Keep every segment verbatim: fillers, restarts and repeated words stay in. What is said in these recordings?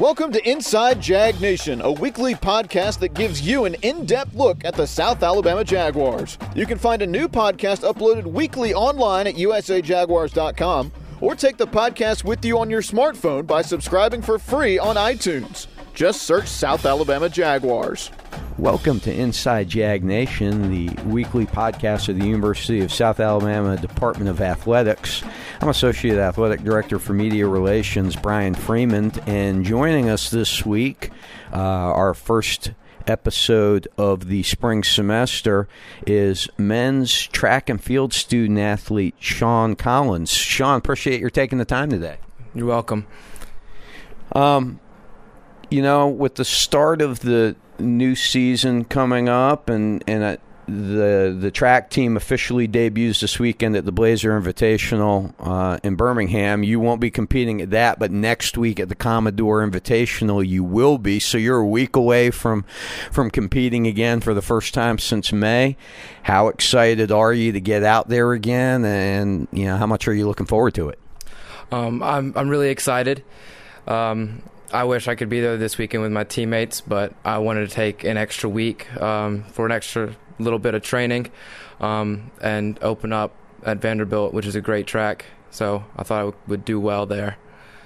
Welcome to Inside Jag Nation, a weekly podcast that gives you an in-depth look at the South Alabama Jaguars. You can find a new podcast uploaded weekly online at u s a jaguars dot com, or take the podcast with you on your smartphone by subscribing for free on iTunes. Just search South Alabama Jaguars. Welcome to Inside Jag Nation, the weekly podcast of the University of South Alabama Department of Athletics. I'm Associate Athletic Director for Media Relations, Brian Freeman, and joining us this week, uh, our first episode of the spring semester, is men's track and field student athlete Sean Collins. Sean, appreciate your taking the time today. You're welcome. Um, you know, with the start of the new season coming up, and and uh, the the track team officially debuts this weekend at the Blazer Invitational uh, in Birmingham. You won't be competing at that, but next week at the Commodore Invitational you will be. So you're a week away from from competing again for the first time since May. How excited are you to get out there again, and you know how much are you looking forward to it? Um, I'm I'm really excited. Um, I wish I could be there this weekend with my teammates, but I wanted to take an extra week um, for an extra little bit of training um, and open up at Vanderbilt, which is a great track. So I thought I would do well there.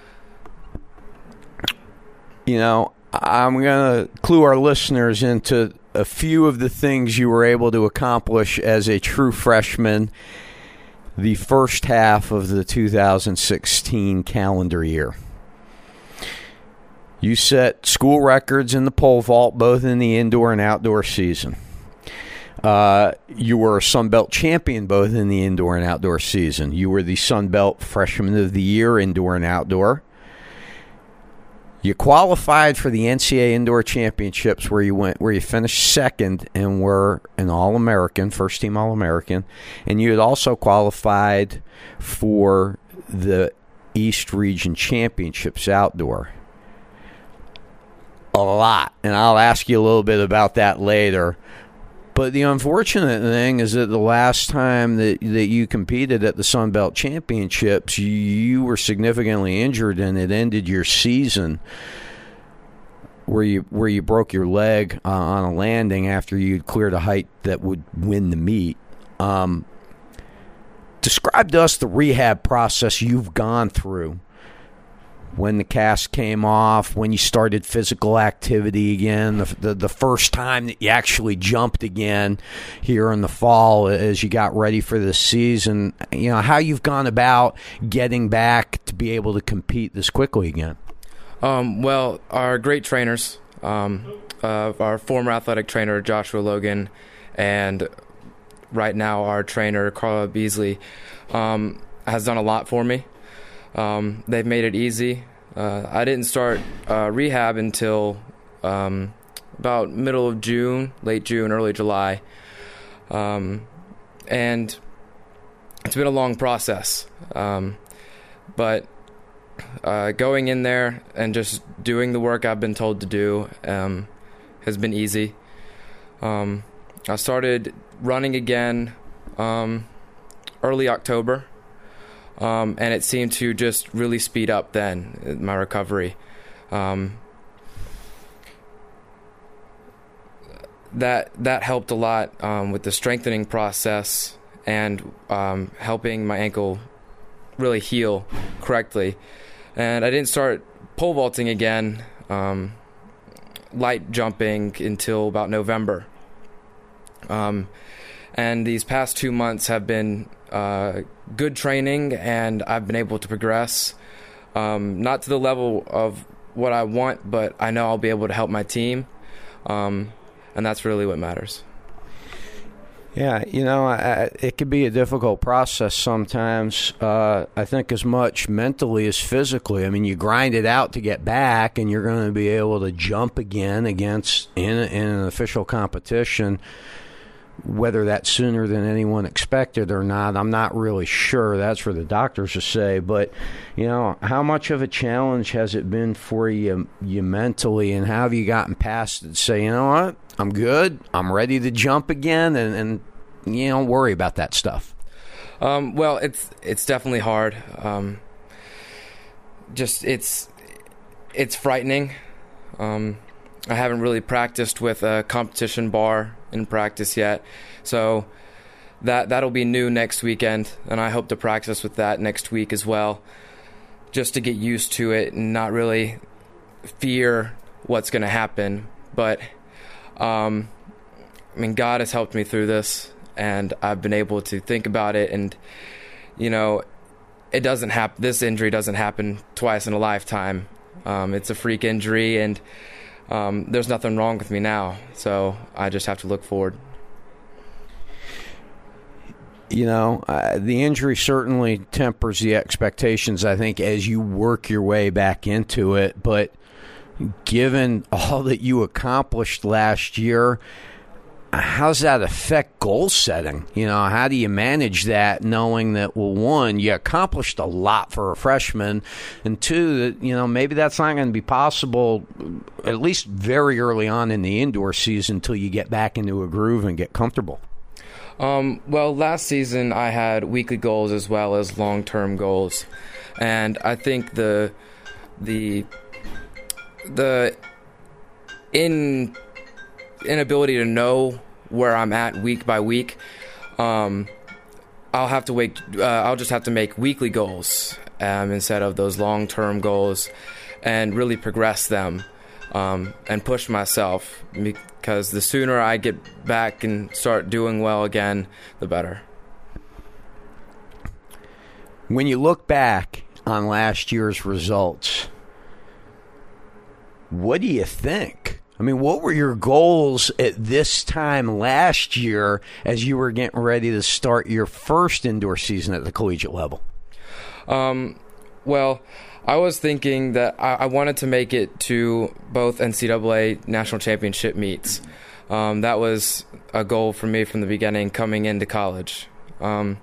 You know, I'm going to clue our listeners into a few of the things you were able to accomplish as a true freshman the first half of the two thousand sixteen calendar year. You set school records in the pole vault, both in the indoor and outdoor season. Uh, you were a Sun Belt champion both in the indoor and outdoor season. You were the Sun Belt Freshman of the Year, indoor and outdoor. You qualified for the N C double A Indoor Championships, where you went, where you finished second and were an All-American, first-team All-American. And you had also qualified for the East Region Championships outdoor. A lot, and I'll ask you a little bit about that later. But the unfortunate thing is that the last time that, that you competed at the Sun Belt Championships, you, you were significantly injured, and it ended your season where you where you broke your leg uh, on a landing after you'd cleared a height that would win the meet. Um, describe to us the rehab process you've gone through. When the cast came off, when you started physical activity again, the, the the first time that you actually jumped again here in the fall as you got ready for the season, you know, how you've gone about getting back to be able to compete this quickly again. Um, well, our great trainers, um, uh, our former athletic trainer, Joshua Logan, and right now our trainer, Carla Beasley, um, has done a lot for me. Um, they've made it easy. Uh, I didn't start uh, rehab until um, about middle of June, late June, early July. Um, and it's been a long process. Um, but uh, going in there and just doing the work I've been told to do um, has been easy. Um, I started running again um, early October. Um, and it seemed to just really speed up then, my recovery. Um, that that helped a lot um, with the strengthening process and um, helping my ankle really heal correctly. And I didn't start pole vaulting again, um, light jumping, until about November. Um, and these past two months have been uh, good training, and I've been able to progress, um, not to the level of what I want, but I know I'll be able to help my team, um, and that's really what matters. Yeah, you know, I, it could be a difficult process sometimes, uh, I think as much mentally as physically. I mean, you grind it out to get back, and you're going to be able to jump again against in, in an official competition. Whether that's sooner than anyone expected or not, I'm not really sure. That's for the doctors to say. But, you know, how much of a challenge has it been for you, you mentally, and how have you gotten past it to say, you know what, I'm good, I'm ready to jump again, and, and you don't worry about that stuff? Um, well, it's it's definitely hard. Um, just it's it's frightening. Um, I haven't really practiced with a competition bar in practice yet, so that that'll be new next weekend, and I hope to practice with that next week as well, just to get used to it and not really fear what's going to happen. But um, I mean, God has helped me through this, and I've been able to think about it, and you know, it doesn't happen. This injury doesn't happen twice in a lifetime. Um, it's a freak injury, and um, there's nothing wrong with me now. So I just have to look forward. You know, uh, the injury certainly tempers the expectations, I think, as you work your way back into it. But given all that you accomplished last year, how does that affect goal setting? You know, how do you manage that knowing that, well, one, you accomplished a lot for a freshman, and two, that, you know, maybe that's not going to be possible at least very early on in the indoor season until you get back into a groove and get comfortable? Um, well, last season I had weekly goals as well as long-term goals, and I think the the the in inability to know where I'm at week by week, um, I'll have to wait. Uh, I'll just have to make weekly goals um, instead of those long-term goals, and really progress them um, and push myself. Because the sooner I get back and start doing well again, the better. When you look back on last year's results, what do you think? I mean, what were your goals at this time last year as you were getting ready to start your first indoor season at the collegiate level? Um, well, I was thinking that I, I wanted to make it to both N C double A national championship meets. Um, that was a goal for me from the beginning coming into college. Um,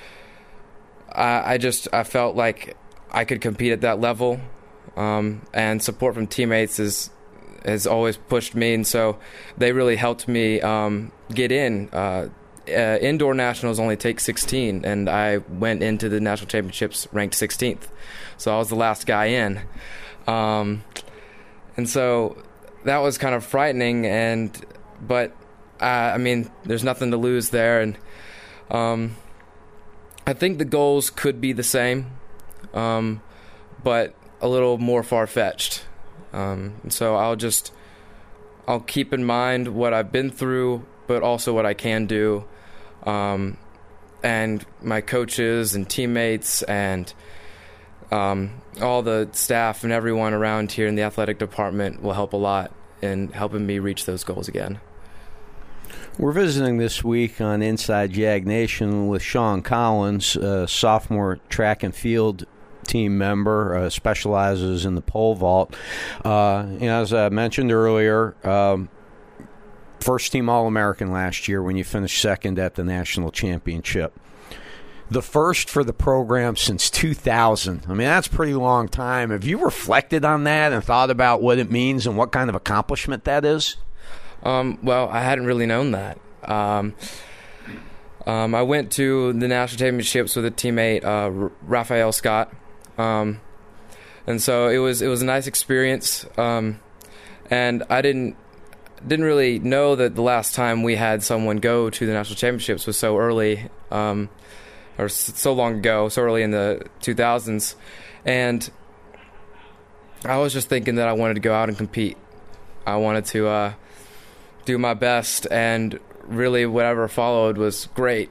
I, I just I felt like I could compete at that level, um, and support from teammates is has always pushed me, and so they really helped me um, get in. Uh, uh, indoor nationals only take sixteen, and I went into the national championships ranked sixteenth, so I was the last guy in. Um, and so that was kind of frightening, and but uh, I mean, there's nothing to lose there, and um, I think the goals could be the same, um, but a little more far-fetched. Um, and so I'll just, I'll keep in mind what I've been through, but also what I can do. Um, and my coaches and teammates and um, all the staff and everyone around here in the athletic department will help a lot in helping me reach those goals again. We're visiting this week on Inside Jag Nation with Sean Collins, a sophomore track and field team member, uh, specializes in the pole vault. Uh, you know, as I mentioned earlier, um, first team All-American last year when you finished second at the national championship. The first for the program since two thousand. I mean, that's a pretty long time. Have you reflected on that and thought about what it means and what kind of accomplishment that is? Um, well, I hadn't really known that. Um, um, I went to the national championships with a teammate, uh, Raphael Scott. Um, and so it was it was a nice experience, um, and I didn't didn't really know that the last time we had someone go to the national championships was so early, um, or so long ago, so early in the two thousands, and I was just thinking that I wanted to go out and compete. I wanted to uh, do my best, and really whatever followed was great.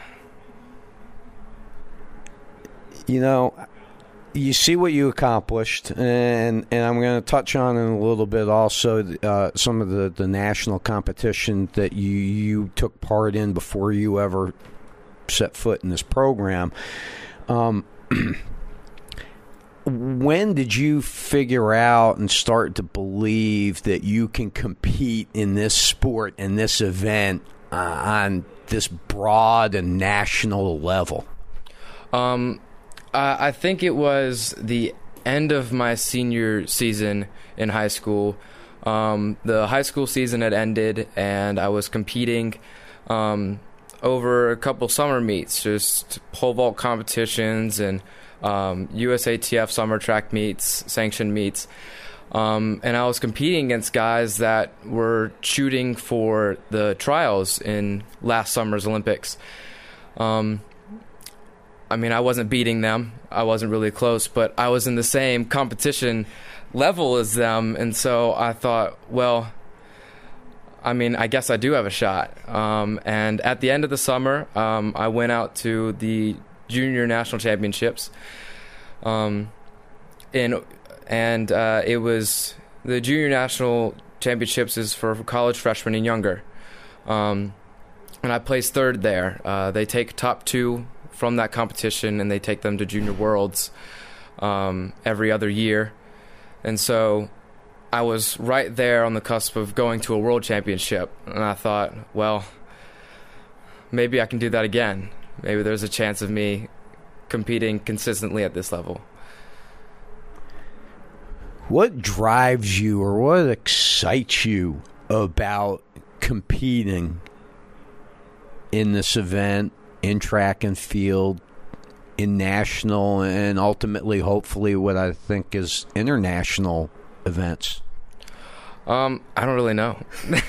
You know, you see what you accomplished, and and I'm going to touch on in a little bit also uh, some of the, the national competition that you, you took part in before you ever set foot in this program. Um, when did you figure out and start to believe that you can compete in this sport and this event uh, on this broad and national level? Um. Uh, I think it was the end of my senior season in high school. Um, the high school season had ended, and I was competing um, over a couple summer meets, just pole vault competitions and um, U S A T F summer track meets, sanctioned meets. Um, and I was competing against guys that were shooting for the trials in last summer's Olympics. Um, I mean, I wasn't beating them. I wasn't really close, but I was in the same competition level as them. And so I thought, well, I mean, I guess I do have a shot. Um, and at the end of the summer, um, I went out to the Junior National Championships. Um, in And uh, it was the Junior National Championships is for college freshmen and younger. Um, and I placed third there. Uh, they take top two from that competition and they take them to Junior Worlds um, every other year. And so I was right there on the cusp of going to a world championship. And I thought, well, maybe I can do that again. Maybe there's a chance of me competing consistently at this level. What drives you or what excites you about competing in this event, in track and field, in national, and ultimately, hopefully, what I think is international events? Um, I don't really know.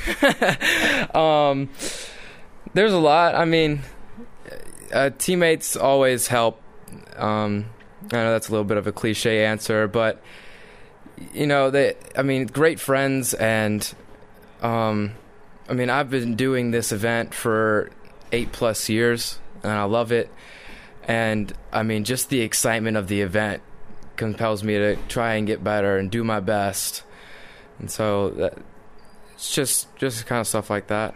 um, there's a lot. I mean, uh, teammates always help. Um, I know that's a little bit of a cliche answer, but you know, they, I mean, great friends, and, um, I mean, I've been doing this event for eight plus years, and I love it, and, I mean, just the excitement of the event compels me to try and get better and do my best, and so that, it's just, just kind of stuff like that.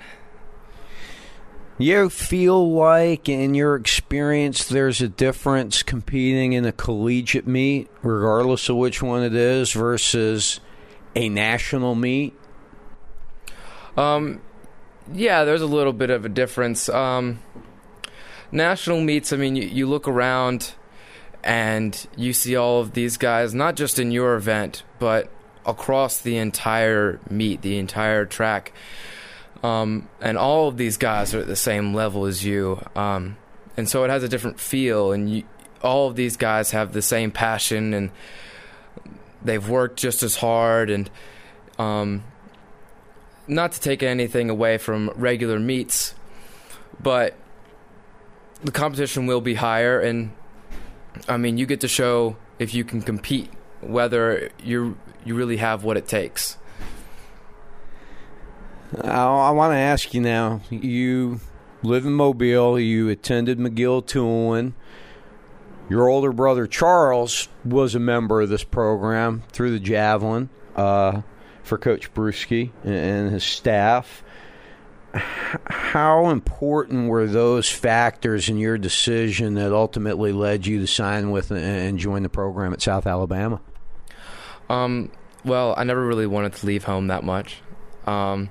You feel like, in your experience, there's a difference competing in a collegiate meet, regardless of which one it is, versus a national meet? Um, yeah, there's a little bit of a difference. Um, national meets, I mean, you, you look around and you see all of these guys, not just in your event, but across the entire meet, the entire track. Um, and all of these guys are at the same level as you. Um, and so it has a different feel, and you, all of these guys have the same passion, and they've worked just as hard. And um, not to take anything away from regular meets, but the competition will be higher, and I mean, you get to show if you can compete, whether you you really have what it takes. I, I want to ask you now, you live in Mobile, you attended McGill-Toolen. Your older brother, Charles, was a member of this program through the javelin uh, for Coach Bruschi and his staff. How important were those factors in your decision that ultimately led you to sign with and join the program at South Alabama? Um, well, I never really wanted to leave home that much. Um,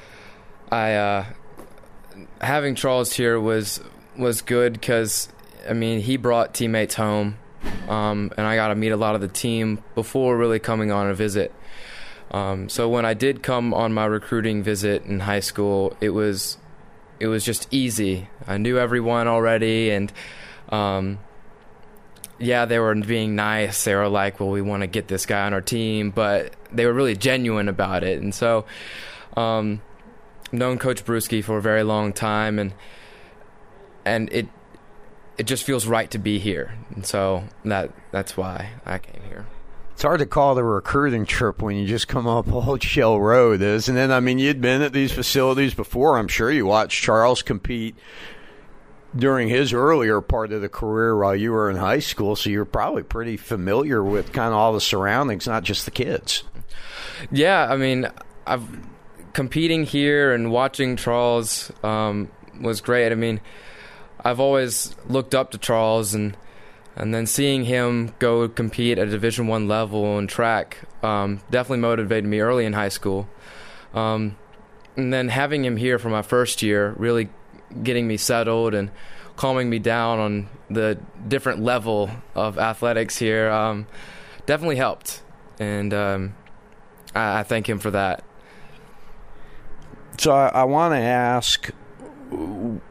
I uh, having Charles here was was good because, I mean, he brought teammates home, um, and I got to meet a lot of the team before really coming on a visit. Um, so when I did come on my recruiting visit in high school, it was it was just easy. I knew everyone already, and um, yeah, they were being nice. They were like, well, we want to get this guy on our team, but they were really genuine about it. And so um, I've known Coach Bruschi for a very long time, and and it it just feels right to be here. And so that that's why I came here. It's hard to call it a recruiting trip when you just come up Old Shell Road, isn't it? I mean, you'd been at these facilities before. I'm sure you watched Charles compete during his earlier part of the career while you were in high school, so you're probably pretty familiar with kind of all the surroundings, not just the kids. Yeah, I mean, I've competing here and watching Charles um, was great. I mean, I've always looked up to Charles, and and then seeing him go compete at a Division One level in track um, definitely motivated me early in high school. Um, and then having him here for my first year, really getting me settled and calming me down on the different level of athletics here um, definitely helped. And um, I, I thank him for that. So I, I want to ask,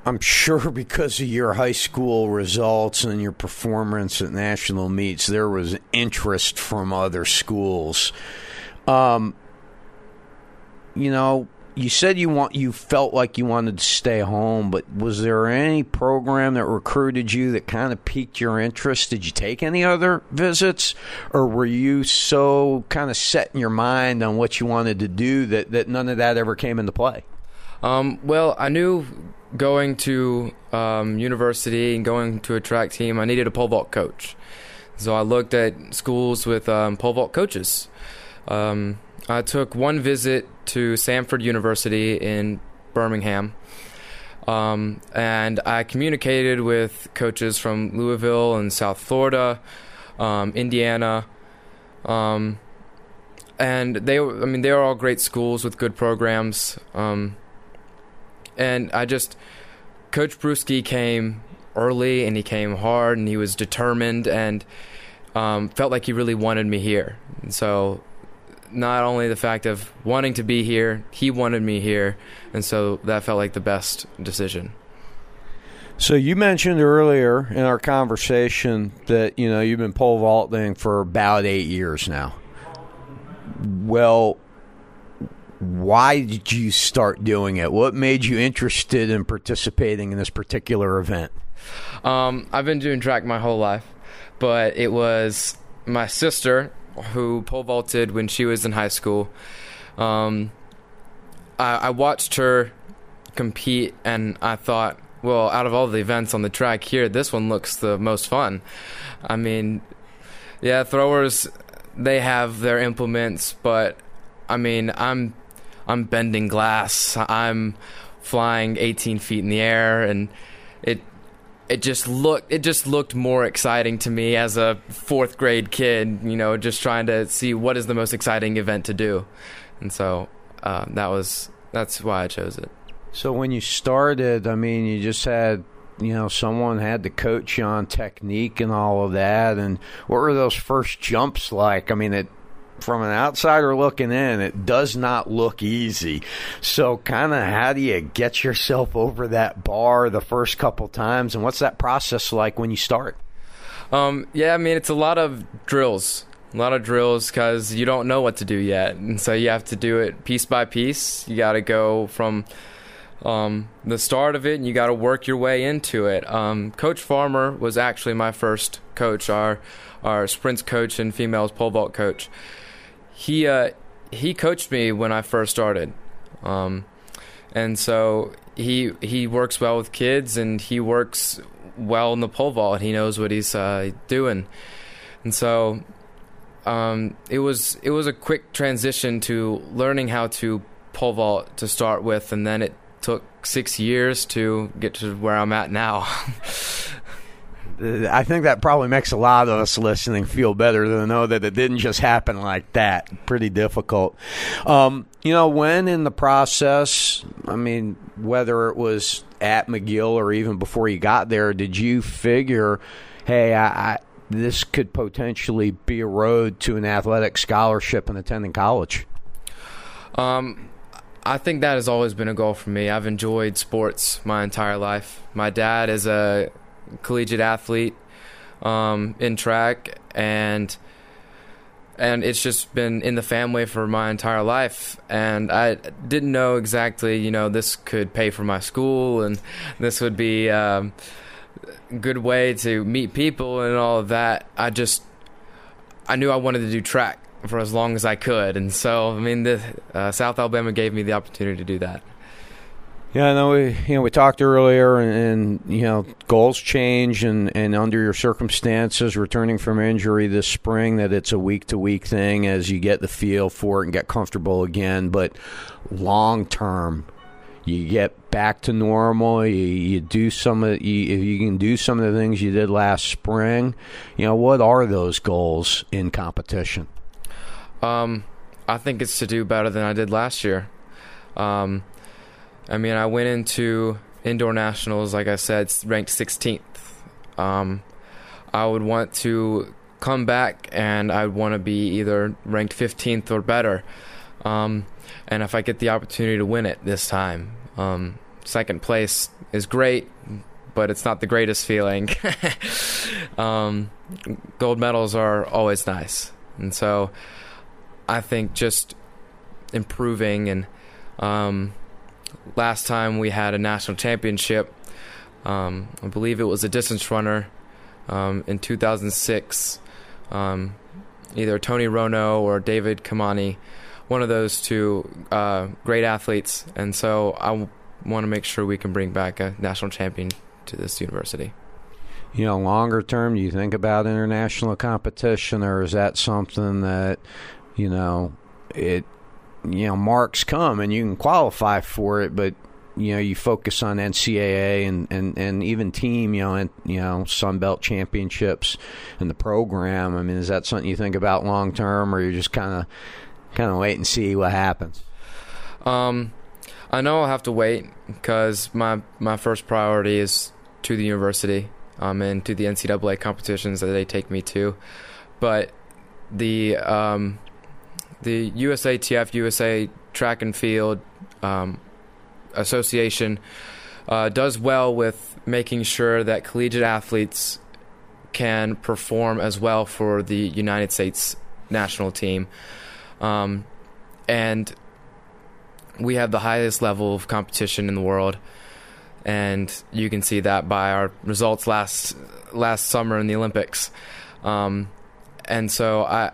I'm sure because of your high school results and your performance at national meets, there was interest from other schools. Um, you know, you said you want you felt like you wanted to stay home, but was there any program that recruited you that kind of piqued your interest? Did you take any other visits, or were you so kind of set in your mind on what you wanted to do that, that none of that ever came into play? Um, well, I knew going to um, university and going to a track team, I needed a pole vault coach. So I looked at schools with um, pole vault coaches. Um, I took one visit to Samford University in Birmingham, um, and I communicated with coaches from Louisville and South Florida, um, Indiana, um, and they, I mean, they were all great schools with good programs. Um, and I just, Coach Bruschi came early, and he came hard, and he was determined, and um, felt like he really wanted me here. And so, not only the fact of wanting to be here, he wanted me here, and so that felt like the best decision. So you mentioned earlier in our conversation that, you know, you've been pole vaulting for about eight years now. Well, why did you start doing it? What made you interested in participating in this particular event? Um, I've been doing track my whole life, but it was my sister who pole vaulted when she was in high school. Um, I, I watched her compete, and I thought, well, out of all the events on the track here, this one looks the most fun. I mean, yeah, throwers, they have their implements, but I mean, I'm I'm bending glass, I'm flying eighteen feet in the air, and it It just looked it just looked more exciting to me as a fourth grade kid, you know, just trying to see what is the most exciting event to do. And so uh, that was that's why I chose it. So when you started, I mean, you just had, you know, someone had to coach you on technique and all of that. And what were those first jumps like? I mean, it, from an outsider looking in, it does not look easy. So kind of how do you get yourself over that bar the first couple times, and what's that process like when you start? Um, yeah, I mean, it's a lot of drills, a lot of drills because you don't know what to do yet. And so you have to do it piece by piece. You got to go from um, the start of it, and you got to work your way into it. Um, Coach Farmer was actually my first coach, our, our sprints coach and females pole vault coach. He uh, he coached me when I first started, um, and so he he works well with kids, and he works well in the pole vault. He knows what he's uh, doing, and so um, it was it was a quick transition to learning how to pole vault to start with, and then it took six years to get to where I'm at now. I think that probably makes a lot of us listening feel better to know that it didn't just happen like that. Pretty difficult. Um, you know, when in the process, I mean, whether it was at McGill or even before you got there, did you figure, hey, I, I, this could potentially be a road to an athletic scholarship and attending college? Um, I think that has always been a goal for me. I've enjoyed sports my entire life. My dad is a collegiate athlete um, in track, and and it's just been in the family for my entire life. And I didn't know exactly, you know, this could pay for my school, and this would be um, a good way to meet people and all of that. I just, I knew I wanted to do track for as long as I could. And so, I mean, the, uh, South Alabama gave me the opportunity to do that. Yeah, I know we you know we talked earlier, and, and you know goals change, and, and under your circumstances, returning from injury this spring, that it's a week to week thing as you get the feel for it and get comfortable again. But long term, you get back to normal. You, you do some of you, if you can do some of the things you did last spring. You know, what are those goals in competition? Um, I think it's to do better than I did last year. Um. I mean, I went into indoor nationals, like I said, ranked sixteenth. Um, I would want to come back, and I would want to be either ranked fifteenth or better. Um, and if I get the opportunity to win it this time. Um, second place is great, but it's not the greatest feeling. um, gold medals are always nice. And so I think just improving, and um, last time we had a national championship, um, I believe it was a distance runner um, in two thousand six, um, either Tony Rono or David Kamani, one of those two uh, great athletes. And so I w- want to make sure we can bring back a national champion to this university. You know, longer term, do you think about international competition, or is that something that, you know, it, you know, marks come and you can qualify for it, but, you know, you focus on N C double A and, and, and even team, you know, and, you know, Sun Belt championships and the program? I mean, is that something you think about long term, or you're just kind of kind of wait and see what happens? Um, I know I'll have to wait, because my my first priority is to the university, um, and to the N C double A competitions that they take me to. But the um, the U S A T F, U S A Track and Field um, Association uh, does well with making sure that collegiate athletes can perform as well for the United States national team. Um, and we have the highest level of competition in the world, and you can see that by our results last last summer in the Olympics. Um, and so I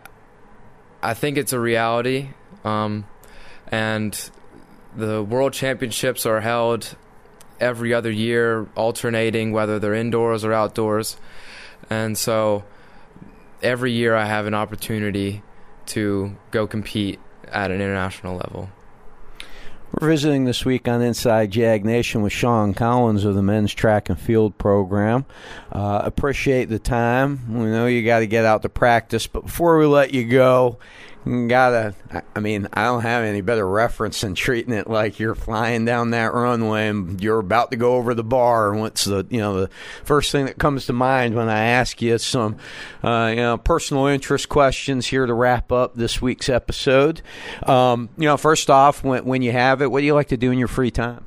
I think it's a reality, um, and the World Championships are held every other year, alternating whether they're indoors or outdoors. And so every year I have an opportunity to go compete at an international level. We're visiting this week on Inside Jag Nation with Sean Collins of the men's track and field program. Uh, appreciate the time. We know you got to get out to practice, but before we let you go, you gotta, I mean, I don't have any better reference than treating it like you're flying down that runway and you're about to go over the bar. And what's the, you know, the first thing that comes to mind when I ask you some, uh, you know, personal interest questions here to wrap up this week's episode. Um, you know, first off, when when you have it, what do you like to do in your free time?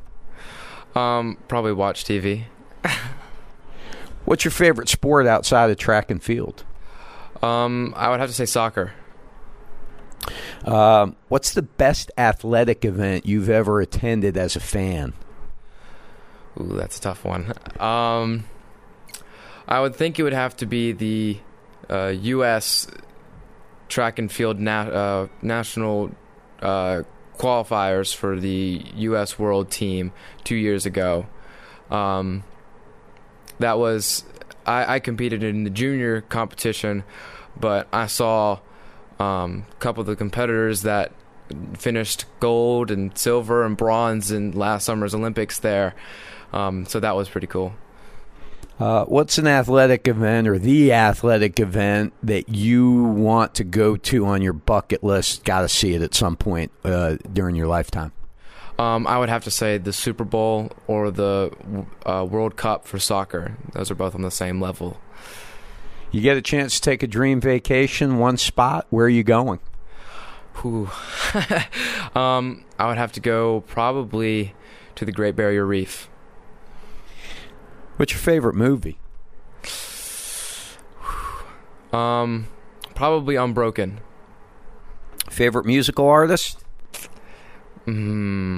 Um, probably watch T V. What's your favorite sport outside of track and field? Um, I would have to say soccer. Uh, what's the best athletic event you've ever attended as a fan? Ooh, that's a tough one. Um, I would think it would have to be the uh, U S track and field na- uh, national uh, qualifiers for the U S World Team two years ago. Um, that was I, I competed in the junior competition, but I saw Um, a couple of the competitors that finished gold and silver and bronze in last summer's Olympics there. Um, so that was pretty cool. Uh, what's an athletic event or the athletic event that you want to go to on your bucket list? Got to see it at some point uh, during your lifetime. Um, I would have to say the Super Bowl or the uh, World Cup for soccer. Those are both on the same level. You get a chance to take a dream vacation, one spot, where are you going? Ooh. um, I would have to go probably to the Great Barrier Reef. What's your favorite movie? Um, probably Unbroken. Favorite musical artist? Hmm.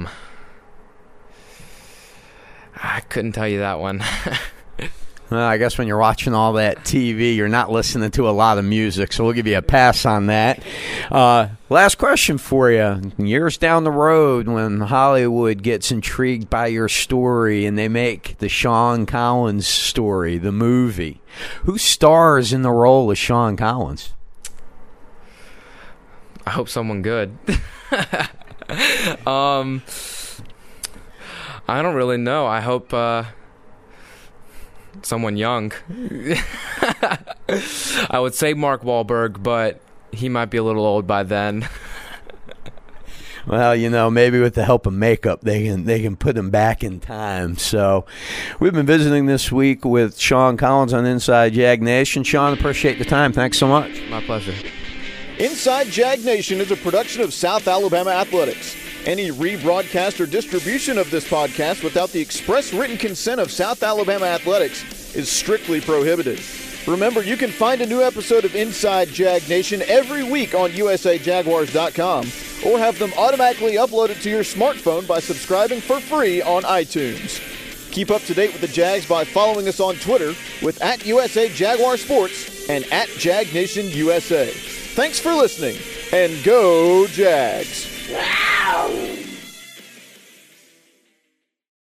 I couldn't tell you that one. Well, I guess when you're watching all that T V, you're not listening to a lot of music, so we'll give you a pass on that. Uh, last question for you. Years down the road, when Hollywood gets intrigued by your story and they make the Sean Collins story, the movie, who stars in the role of Sean Collins? I hope someone good. um, I don't really know. I hope... Uh, someone young. I would say Mark Wahlberg, but he might be a little old by then. Well, you know, maybe with the help of makeup, they can they can put him back in time. So we've been visiting this week with Sean Collins on Inside Jag Nation. Sean, appreciate the time. Thanks so much. My pleasure. Inside Jag Nation is a production of South Alabama Athletics. Any rebroadcast or distribution of this podcast without the express written consent of South Alabama Athletics is strictly prohibited. Remember, you can find a new episode of Inside Jag Nation every week on U S A Jaguars dot com or have them automatically uploaded to your smartphone by subscribing for free on iTunes. Keep up to date with the Jags by following us on Twitter with at U S A Jaguar Sports and at Jag Nation U S A. Thanks for listening, and go Jags! Wow.